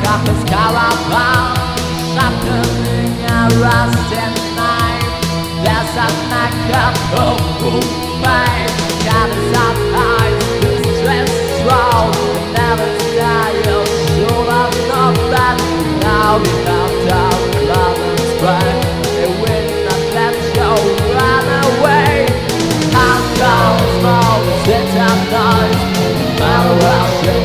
Office caravan, sharpening a rusty knife. There's a knack of babe, got us up.